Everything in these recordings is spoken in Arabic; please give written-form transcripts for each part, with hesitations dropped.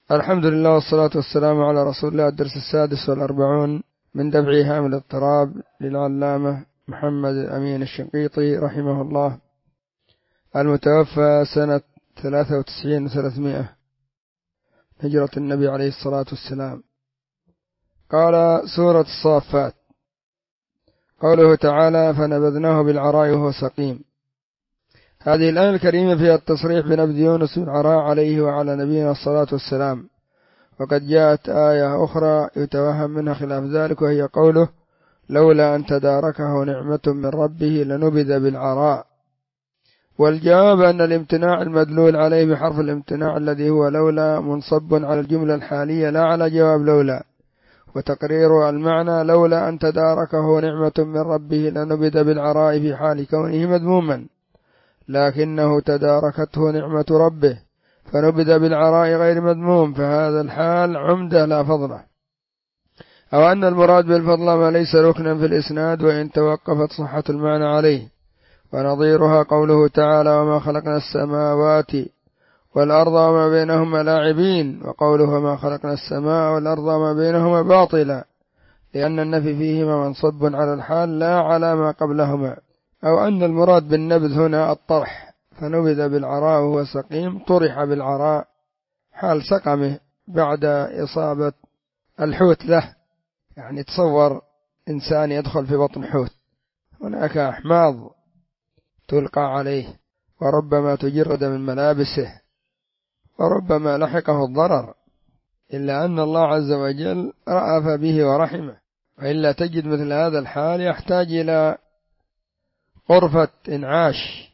الحمد لله والصلاة والسلام على رسول الله. الدرس 46 من دفع هام الاضطراب للعلامة محمد الأمين الشنقيطي رحمه الله، المتوفى سنة 93 و300 هجرة النبي عليه الصلاة والسلام. قال: سورة الصافات. قوله تعالى: فنبذناه بالعراء وهو سقيم. هذه الآية الكريمة فيها التصريح بنبذ يونس بالعراء عليه وعلى نبينا الصلاة والسلام، وقد جاءت آية أخرى يتوهم منها خلاف ذلك، وهي قوله: لولا أن تداركه نعمة من ربه لنبذ بالعراء. والجواب أن الامتناع المدلول عليه بحرف الامتناع الذي هو لولا منصب على الجملة الحالية لا على جواب لولا، وتقرير المعنى لولا أن تداركه نعمة من ربه لنبذ بالعراء في حال كونه مذموما، لكنه تداركته نعمة ربه فنبذ بالعراء غير مذموم، فهذا الحال عمدة لا فضله. أو أن المراد بالفضل ما ليس ركنا في الإسناد وإن توقفت صحة المعنى عليه، ونظيرها قوله تعالى: وما خلقنا السماوات والأرض وما بينهما لاعبين، وقوله: وما خلقنا السماء والأرض وما بينهما باطلا، لأن النفي فيهما منصب على الحال لا على ما قبلهما. أو أن المراد بالنبذ هنا الطرح، فنبذ بالعراء وهو سقيم، طرح بالعراء حال سقمه بعد إصابة الحوت له. يعني تصور إنسان يدخل في بطن حوت، هناك أحماض تلقى عليه، وربما تجرد من ملابسه، وربما لحقه الضرر، إلا أن الله عز وجل رأف به ورحمه، وإلا تجد مثل هذا الحال يحتاج إلى غرفة إنعاش،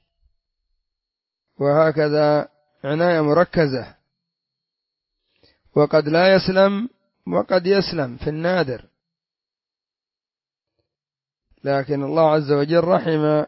وهكذا عناية مركزة، وقد لا يسلم وقد يسلم في النادر. لكن الله عز وجل رحم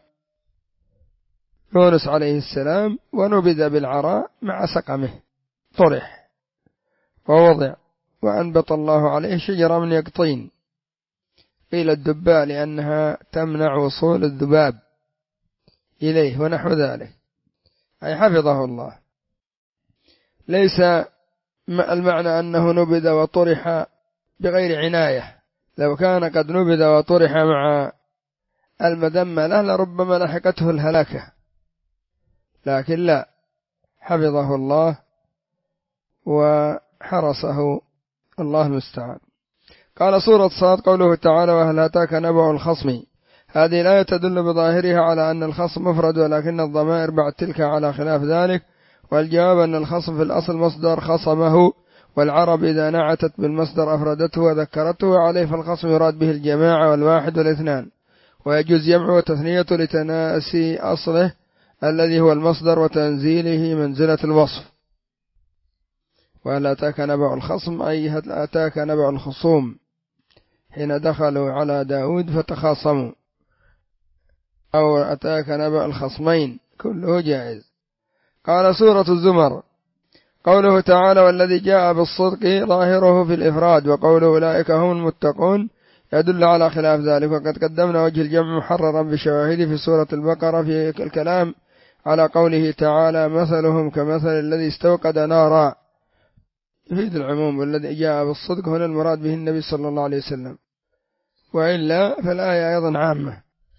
يونس عليه السلام ونبذ بالعراء مع سقمه، طرح ووضع، وأنبت الله عليه شجرة من يقطين، قيل الدباء لأنها تمنع وصول الذباب إليه ونحو ذلك، أي حفظه الله. ليس المعنى أنه نبذ وطرح بغير عناية، لو كان قد نبذ وطرح مع المذمة له لربما لحقته الهلاكة، لكن لا، حفظه الله وحرسه، الله المستعان. قال: سورة صاد. قوله تعالى: وهل أتاك نبأ الخصم. هذه الآية تدل بظاهرها على أن الخصم مفرد، ولكن الضمائر بعد تلك على خلاف ذلك، والجواب أن الخصم في الأصل مصدر خصمه، والعرب إذا نعتت بالمصدر أفردته وذكرته، وعليه فالخصم يراد به الجماعة والواحد والاثنان، ويجوز جمعه وتثنيته لتناسي أصله الذي هو المصدر وتنزيله منزلة الوصف. وهل أتاك نبأ الخصم أي هل أتاك نبأ الخصوم حين دخلوا على داود فتخاصموا، أو أتاك نبأ الخصمين، كله جائز. قال: سورة الزمر. قوله تعالى: والذي جاء بالصدق ظاهره في الإفراد، وقوله أولئك هم المتقون يدل على خلاف ذلك، وقد قدمنا وجه الجمع محررا بشواهده في سورة البقرة في الكلام على قوله تعالى: مثلهم كمثل الذي استوقد نارا، يفيد العموم، والذي جاء بالصدق هنا المراد به النبي صلى الله عليه وسلم، وإلا فالآية أيضا عامة.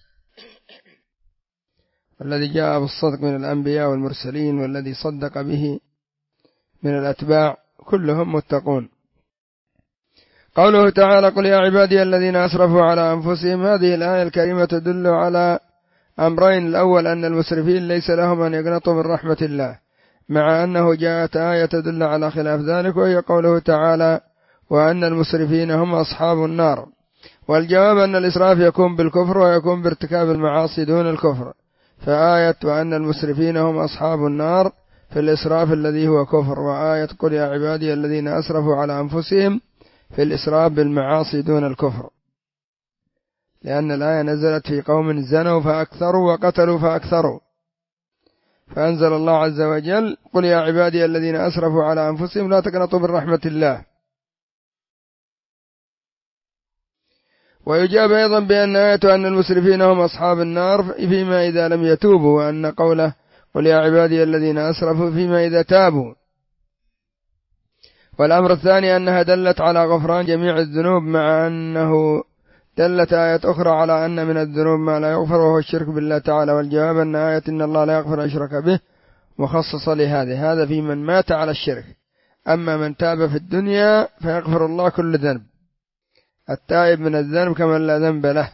الذي جاء بالصدق من الأنبياء والمرسلين والذي صدق به من الأتباع كلهم متقون. قوله تعالى: قل يا عبادي الذين أسرفوا على أنفسهم. هذه الآية الكريمة تدل على أمرين: الأول أن المسرفين ليس لهم أن يقنطوا من رحمة الله، مع أنه جاءت آية تدل على خلاف ذلك، وهي قوله تعالى: وأن المسرفين هم أصحاب النار. والجواب أن الإسراف يكون بالكفر ويكون بارتكاب المعاصي دون الكفر، فآية وأن المسرفين هم أصحاب النار في الإسراف الذي هو كفر، وآية قل يا عبادي الذين أسرفوا على أنفسهم في الإسراف بالمعاصي دون الكفر، لأن الآية نزلت في قوم زنوا فأكثروا وقتلوا فأكثروا، فأنزل الله عز وجل: قل يا عبادي الذين أسرفوا على أنفسهم لا تقنطوا من رحمة الله. ويجاب أيضا بأن آية أن المسرفين هم أصحاب النار فيما إذا لم يتوبوا، وأن قوله قل يا عبادي الذين أسرفوا فيما إذا تابوا. والأمر الثاني أنها دلت على غفران جميع الذنوب، مع أنه دلت آية أخرى على أن من الذنوب ما لا يغفر وهو الشرك بالله تعالى. والجواب أن آية إن الله لا يغفر أن يشرك به مخصصة لهذا، هذا في من مات على الشرك. أما من تاب في الدنيا فيغفر الله كل ذنب، التائب من الذنب كمن لا ذنب له.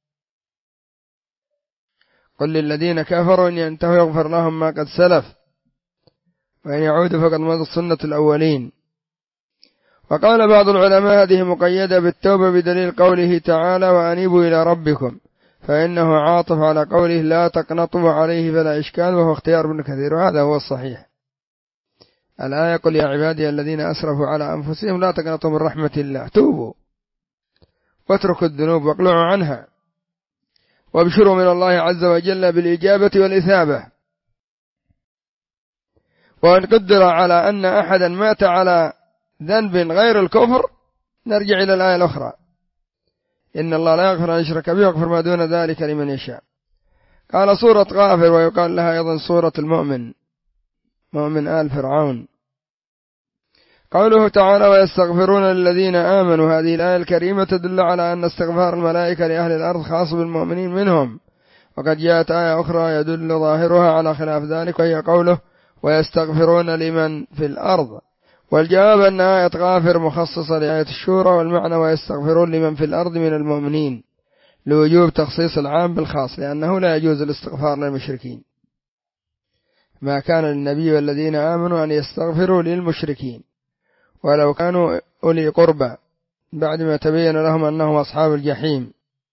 قل للذين كفروا إن ينتهوا يغفر لهم ما قد سلف وإن يعودوا فقد مضت سنة الأولين. وقال بعض العلماء هذه مقيدة بالتوبة بدليل قوله تعالى وأنيبوا إلى ربكم، فإنه عاطف على قوله لا تقنطوا عليه فلا إشكال، وهو اختيار ابن كثير، وهذا هو الصحيح. الآية قل يا عبادي الذين أسرفوا على أنفسهم لا تقنطوا من رحمة الله، توبوا واتركوا الذنوب واقلعوا عنها وابشروا من الله عز وجل بالإجابة والإثابة. وإن قدر على أن أحدا مات على ذنب غير الكفر نرجع إلى الآية الأخرى إن الله لا يغفر أن يشرك به ويغفر ما دون ذلك لمن يشاء. قال سورة غافر، ويقال لها أيضا سورة المؤمن، مؤمن آل فرعون. قوله تعالى ويستغفرون للذين آمنوا، هذه الآية الكريمة تدل على أن استغفار الملائكة لأهل الأرض خاص بالمؤمنين منهم، وقد جاءت آية أخرى يدل ظاهرها على خلاف ذلك، وهي قوله ويستغفرون لمن في الأرض. والجواب أن آية غافر مخصصة لآية الشورى، والمعنى ويستغفرون لمن في الأرض من المؤمنين، لوجوب تخصيص العام بالخاص، لأنه لا يجوز الاستغفار للمشركين، ما كان للنبي والذين آمنوا أن يستغفروا للمشركين ولو كانوا أولي قربى بعد ما تبين لهم أنهم أصحاب الجحيم.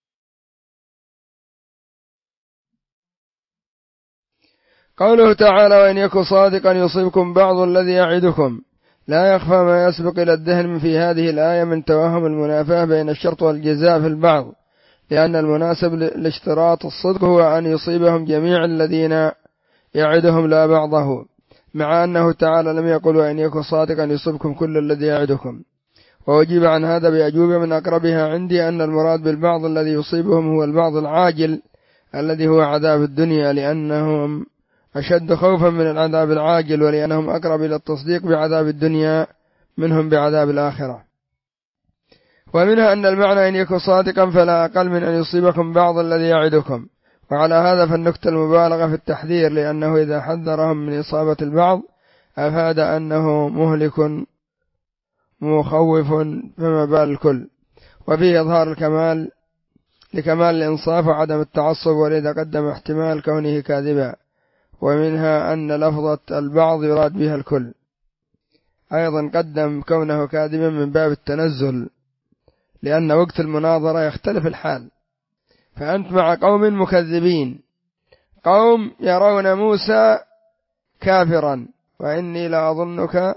قوله تعالى وإن يكن صادقا يصيبكم بعض الذي يعدكم، لا يخفى ما يسبق إلى الذهن في هذه الآية من توهم المنافاة بين الشرط والجزاء في البعض، لأن المناسب لاشتراط الصدق هو أن يصيبهم جميع الذين يعدهم لا بعضه، مع أنه تعالى لم يقل وإن يكن صادقا يصيبكم كل الذي يعدكم. وأجيب عن هذا بأجوبة من أقربها عندي أن المراد بالبعض الذي يصيبهم هو البعض العاجل الذي هو عذاب الدنيا، لأنهم أشد خوفا من العذاب العاجل، ولأنهم أقرب إلى التصديق بعذاب الدنيا منهم بعذاب الآخرة. ومنها أن المعنى إن يكن صادقا فلا أقل من أن يصيبكم بعض الذي يعدكم. وعلى هذا فالنكتة المبالغة في التحذير، لأنه إذا حذرهم من إصابة البعض أفاد أنه مهلك مخوف فما بال الكل. وفيه إظهار الكمال لكمال الإنصاف وعدم التعصب، ولذا قدم احتمال كونه كاذبا. ومنها أن لفظة البعض يراد بها الكل، أيضا قدم كونه كاذبا من باب التنزل، لأن وقت المناظرة يختلف الحال، فأنت مع قوم مكذبين، قوم يرون موسى كافرا وإني لا أظنك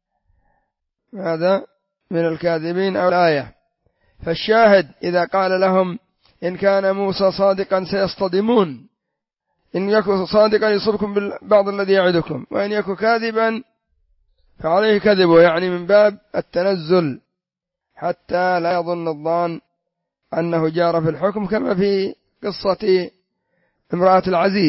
هذا من الكاذبين أو الآية. فالشاهد إذا قال لهم إن كان موسى صادقا سيصطدمون، إن يكن صادقا يصبكم بالبعض الذي يعدكم، وإن يكن كاذبا فعليه كذبه، يعني من باب التنزل حتى لا يظن الظان أنه جار في الحكم، كما في قصة امرأة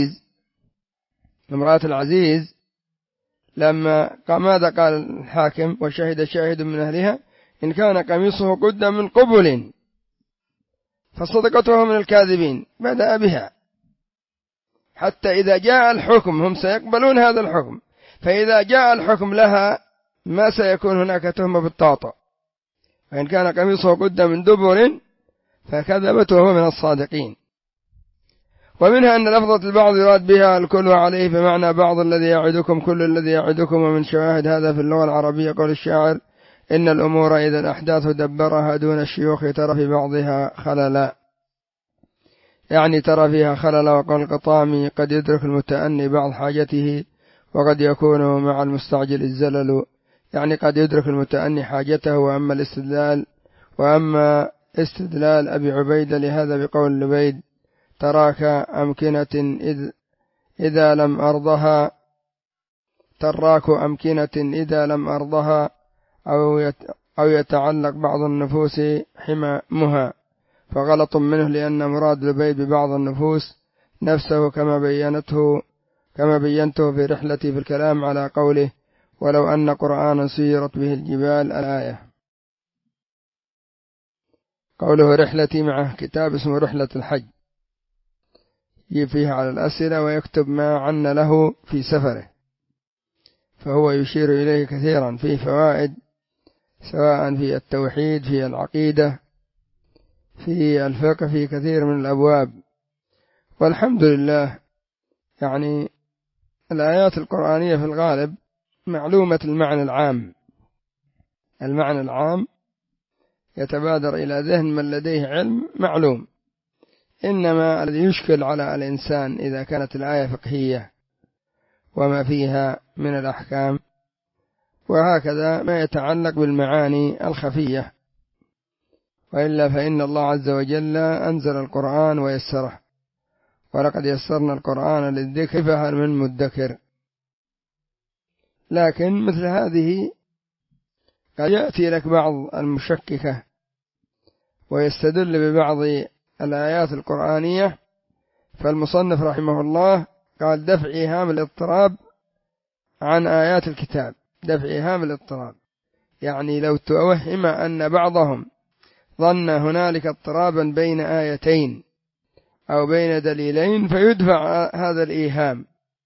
العزيز لما ماذا قال الحاكم وشهد شاهد من أهلها إن كان قميصه قد من قبل فصدقته من الكاذبين، بدأ بها حتى إذا جاء الحكم هم سيقبلون هذا الحكم، فإذا جاء الحكم لها ما سيكون هناك تهمة بالتعطى، وإن كان قميصه قد من دبر فكذبت وهو من الصادقين. ومنها أن لفظة البعض يراد بها الكل وعليه بمعنى بعض الذي يعدكم كل الذي يعدكم. ومن شواهد هذا في اللغة العربية قول الشاعر إن الأمور إذا الأحداث دبرها دون الشيوخ ترى في بعضها خللا، يعني ترى فيها خللا. وقول القطامي قد يدرك المتأني بعض حاجته وقد يكون مع المستعجل الزلل، يعني قد يدرك المتأني حاجته. وأما استدلال أبي عبيدة لهذا بقول لبيد تراك أمكنة إذا لم أرضها، تراك أمكنة إذا لم أرضها، أو يتعلق بعض النفوس حمامها، فغلط منه لأن مراد لبيد ببعض النفوس نفسه كما بينته في رحلتي في الكلام على قوله ولو أن قرآنا سيرت به الجبال الآية. قوله رحلتي معه كتاب اسمه رحلة الحج، يجيب فيه على الأسئلة ويكتب ما عن له في سفره، فهو يشير إليه كثيرا، فيه فوائد سواء في التوحيد، في العقيدة، في الفقه، في كثير من الأبواب. والحمد لله يعني الآيات القرآنية في الغالب معلومة المعنى العام، المعنى العام يتبادر إلى ذهن من لديه علم معلوم، إنما الذي يشكل على الإنسان إذا كانت الآية فقهية وما فيها من الأحكام، وهكذا ما يتعلق بالمعاني الخفية، وإلا فإن الله عز وجل أنزل القرآن ويسره، ولقد يسرنا القرآن للذكر فهل من مدكر. لكن مثل هذه قد يأتي لك بعض المشككة ويستدل ببعض الآيات القرآنية، فالمصنف رحمه الله قال دفع إيهام الاضطراب عن آيات الكتاب. دفع إيهام الاضطراب يعني لو توهم أن بعضهم ظن هنالك اضطرابا بين آيتين أو بين دليلين فيدفع هذا الإيهام.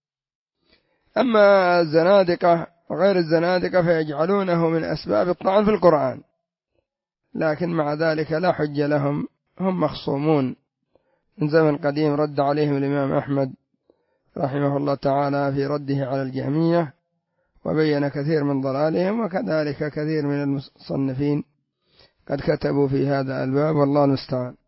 أما الزنادقة وغير الزنادقة فيجعلونه من أسباب الطعن في القرآن، لكن مع ذلك لا حج لهم، هم مخصومون من زمن قديم، رد عليهم الإمام أحمد رحمه الله تعالى في رده على الجهمية، وبين كثير من ضلالهم، وكذلك كثير من المصنفين قد كتبوا في هذا الباب، والله المستعان.